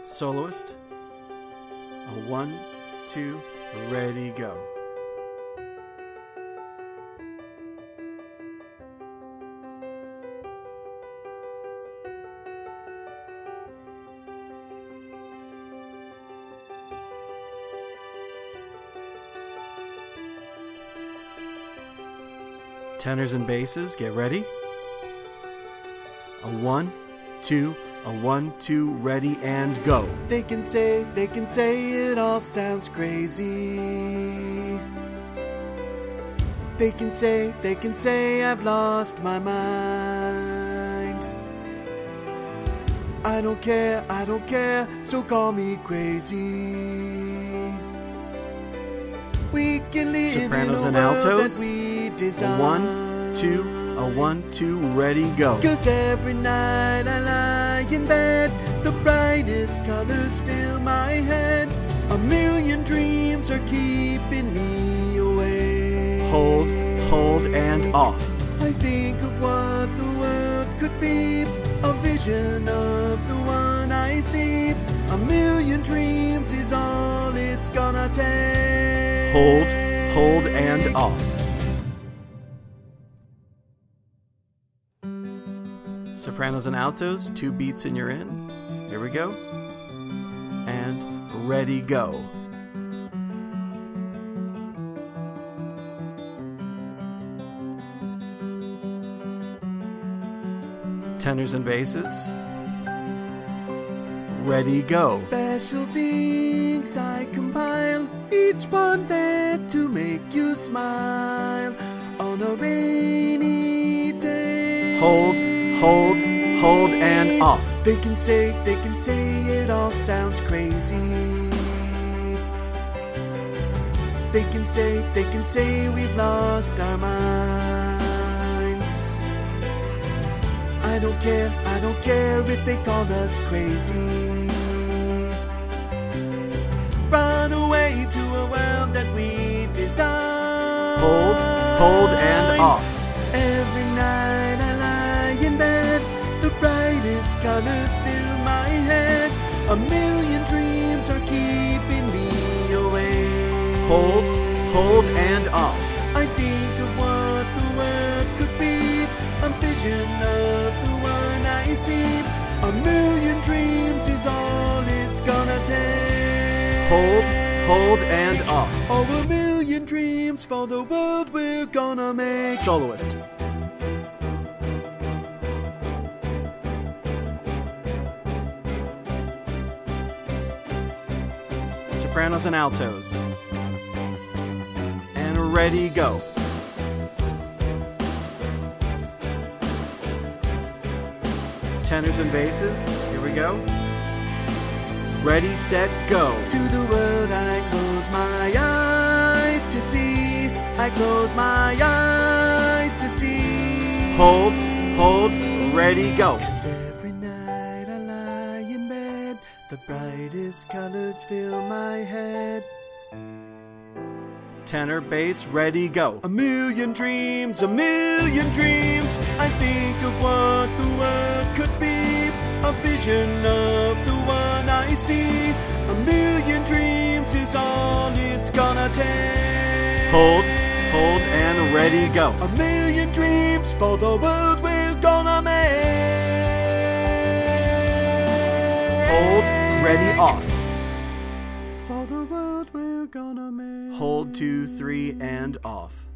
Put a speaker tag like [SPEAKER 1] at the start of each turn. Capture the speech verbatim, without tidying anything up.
[SPEAKER 1] Soloist. A one, two, ready, go. Tenors and basses, get ready. A one, two, a one, two, ready, and go. They can say, they can say it all sounds crazy. They can say, they can say I've lost my mind. I don't care, I don't care, so call me crazy. We can live Sopranos
[SPEAKER 2] in
[SPEAKER 1] and
[SPEAKER 2] a world
[SPEAKER 1] altos.
[SPEAKER 2] that we design.
[SPEAKER 1] A one, two, a one, two, ready, go.
[SPEAKER 2] Cause every night I lie in bed, the brightest colors fill my head. A million dreams are keeping me away.
[SPEAKER 1] Hold, hold, and off.
[SPEAKER 2] I think of what the world could be, a vision of the one I see. A million dreams is all it's gonna take.
[SPEAKER 1] Hold, hold, and off. Sopranos and altos, two beats and you're in. Here we go. And ready, go. Tenors and basses. Ready, go.
[SPEAKER 2] Special things I compile, each one there to make you smile on a rainy day.
[SPEAKER 1] Hold, hold, hold, and off.
[SPEAKER 2] They can say, they can say it all sounds crazy. They can say, they can say we've lost our minds. I don't care, I don't care if they call us crazy. Run away to a world that we design.
[SPEAKER 1] Hold, hold, and off.
[SPEAKER 2] Every night I lie in bed, the brightest colors fill my head. A million dreams are keeping me away.
[SPEAKER 1] Hold, hold, and off.
[SPEAKER 2] I think of what the world could be, a vision of the one I see. A million dreams is all it's gonna take.
[SPEAKER 1] Hold, hold, and off.
[SPEAKER 2] Oh, a million dreams for the world we're gonna make.
[SPEAKER 1] Soloist. Sopranos and altos. And ready, go. Tenors and basses, here we go. Ready, set, go.
[SPEAKER 2] To the world I close my eyes to see. I close my eyes to see.
[SPEAKER 1] Hold, hold, ready, go.
[SPEAKER 2] 'Cause every night I lie in bed, the brightest colors fill my head.
[SPEAKER 1] Tenor, bass, ready, go.
[SPEAKER 2] A million dreams, a million dreams. I think of what the world could be, a vision of the one I see. A million dreams is all it's gonna take.
[SPEAKER 1] Hold, hold, and ready, go.
[SPEAKER 2] A million dreams for the world we're gonna make.
[SPEAKER 1] Hold, ready, off.
[SPEAKER 2] For the world we're gonna make.
[SPEAKER 1] Hold, two, three, and off.